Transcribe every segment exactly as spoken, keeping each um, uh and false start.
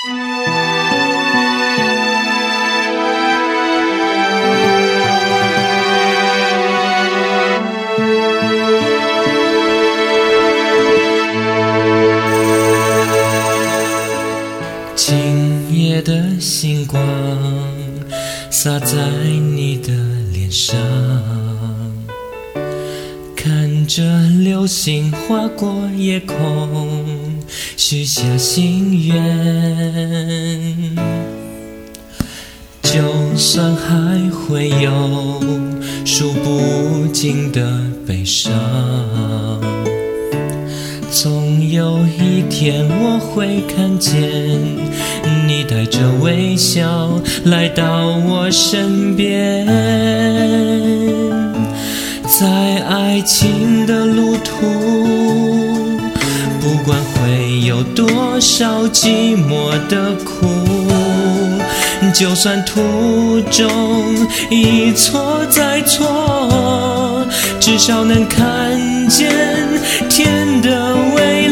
今夜的星光洒在你的脸上，看着流星划过夜空，许下心愿。就算还会有数不尽的悲伤，总有一天我会看见你带着微笑来到我身边。在爱情的路途，不管会有多少寂寞的苦，就算途中一错再错，至少能看见天的蔚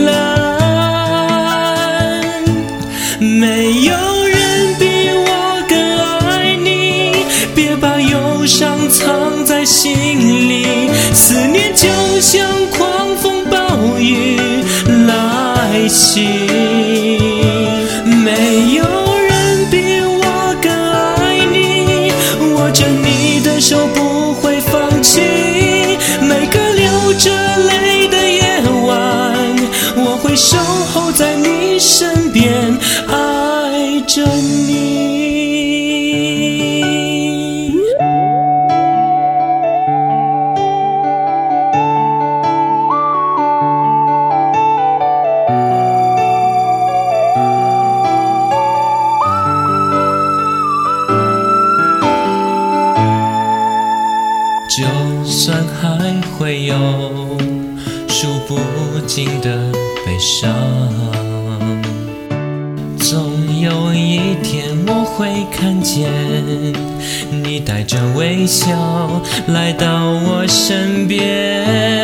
蓝。没有人比我更爱你，别把忧伤藏在心里，思念就像狂风暴雨来袭。没有人比我更爱你，握着你的手不会放弃，每个流着泪的夜晚，我会守候在你身边，爱着你。就算还会有数不尽的悲伤，总有一天我会看见你带着微笑来到我身边。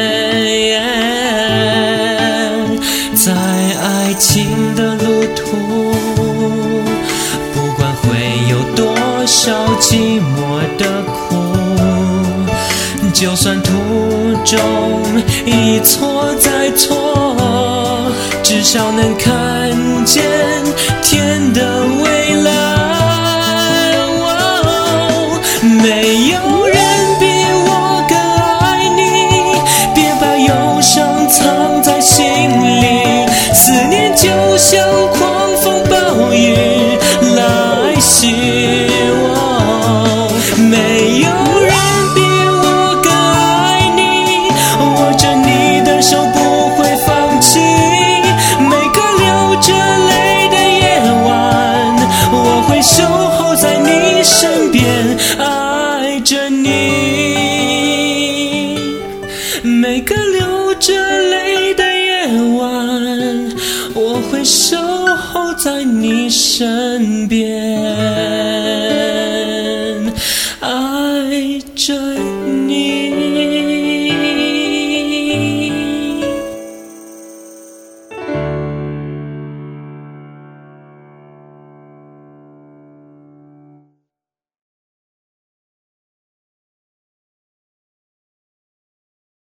在爱情的路途，不管会有多少寂寞的苦，就算途中一错再错，至少能看见天的蔚蓝。哦，没有人比我更爱你，别把忧伤藏在心里，思念就像狂风暴雨来袭。哦，没有守候在你身边，爱着你，每个流着泪的夜晚，我会守候在你身边。